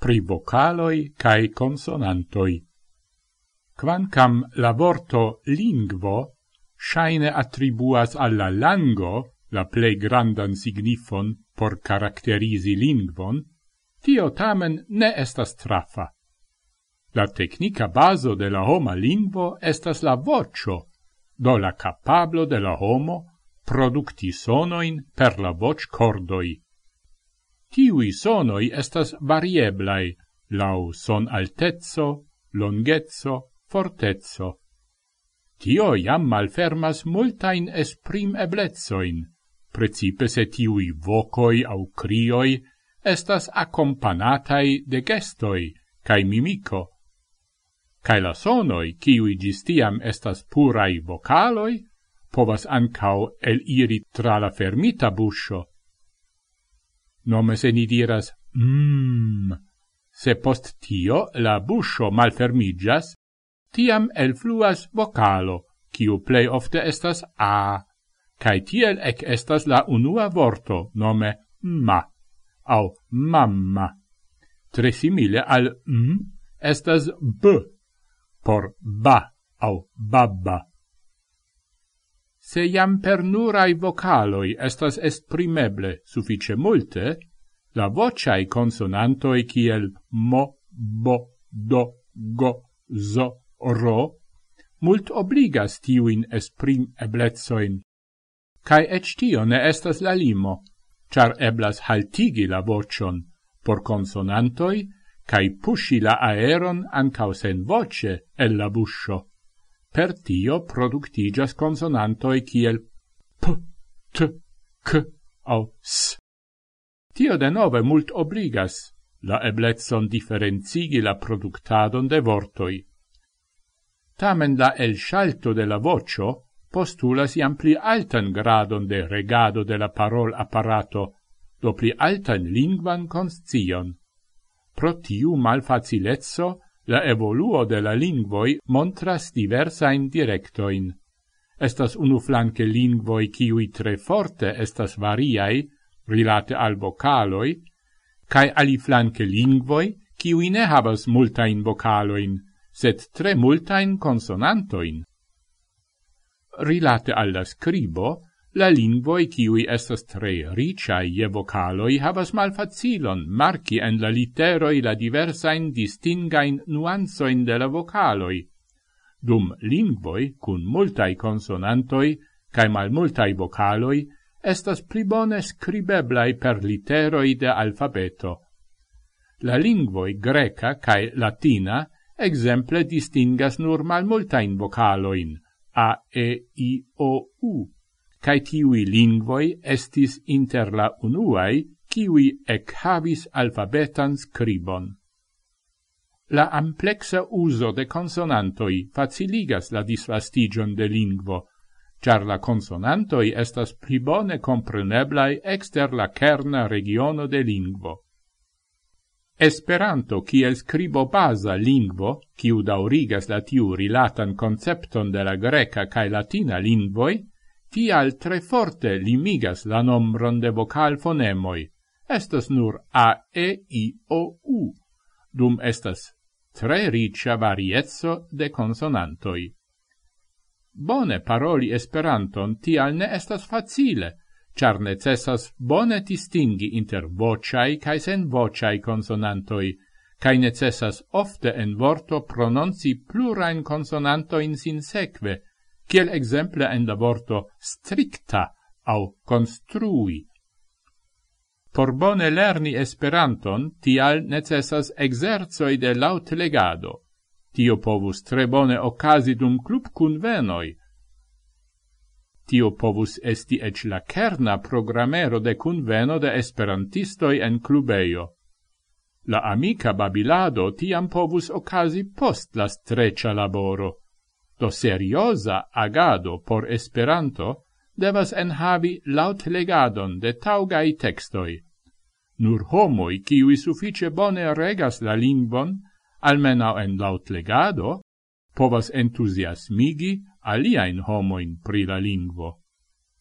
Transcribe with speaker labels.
Speaker 1: pri vocaloi cae consonantoi. Quancam la vorto lingvo shaine attribuas alla lango la plei grandan signifon por caracterisi lingvon, tio tamen ne estas trafa. La tecnica baso de la homa lingvo estas la vocio, do la capablo de la homo producti sonoin per la voc cordoi. Tiui sonoi estas varieblai, lau son altezzo, longezzo, fortezzo. Tio jam malfermas multain esprim eblezoin, precipe se tiui vocoi au crioi estas accompanatai de gestoi, cae mimico. Cae la sonoi, kiui gistiam estas purai vocaloi, povas ancau eliri tra la fermita buscio. Nome se ni diras se post tio la buscio malfermigas, tiam elfluas vocalo, kiu plei ofte estas a, cae tiel ec estas la unua vorto, nome ma, au mamma. Tre simile al estas b, por ba, au babba. Se jam per nurai vocaloi estas esprimeble suffice multe, la vociai consonantoi kiel mo, bo, do, go, zo, ro, mult obligas tiuin esprim eblezoin. Cae ec tio ne estas la limo, char eblas haltigi la vocion por consonantoi, cae pusci la aeron ancau sen voce el la buscio. Per tio productigas consonantoi kiel p, t, k, au s. Tio de nove mult obligas la eblezon differenzigi la productadon de vortoi. Tamen la elsalto de la vocio postulas iam pli altan gradon de regado de la parol apparato, do pli altan lingvan conscion. Pro tiu malfacilezzo, la evoluo de la lingvoi montras diversain directoin. Estas unuflanque lingvoi kiui tre forte estas variai, rilate al vocaloi, cae aliflanque lingvoi kiui ne havas multain vocaloin, sed tre multain consonantoin. Rilate alla scribo, la lingvoi kiui estas tre ricai je vocaloi havas malfacilon marci en la literoi la diversain distingain nuansoin de la vocaloi, dum lingvoi cun multai consonantoi cae malmultai vocaloi estas pli bone scribeblai per literoi de alfabeto. La lingvoi greca cae latina exemple distingas nur malmultain vocaloin, a, e, i, o, u, cae tiui lingvoi estis inter la unuae, kiui ec havis alfabetan scribon. La amplexa uso de consonantoi faciligas la disvastigion de lingvo, char la consonantoi estas pli bone compreneblai exter la kerna regiono de lingvo. Esperanto, kiel scribo basa lingvo, kiu daurigas la tiu rilatan concepton de la greca cae latina lingvoi, tial tre forte limigas la nombron de vocal fonemoi, estas nur a, e, i, o, u, dum estas tre ricia variezzo de consonantoi. Bone paroli Esperanton tial ne estas facile, char necessas bone distingi inter vociai cae sen vociai consonantoi, cae necessas ofte en vorto prononci plurain consonantoin sin seque, kiel exemple en la vorto stricta au construi. Por bone lerni Esperanton, tial necessas exerzoi de lautlegado. Tio povus tre bone ocasi dum club convenoi. Tio povus esti ec la kerna programero de conveno de esperantistoi en clubeio. La amica babilado tiam povus ocasi post la strecia laboro. Do seriosa agado por Esperanto devas enhavi lautlegadon de taugai textoi. Nur homoi kiui suffice bone regas la lingvon, almenau en lautlegado, povas entusiasmigi aliain homoin pri la lingvo.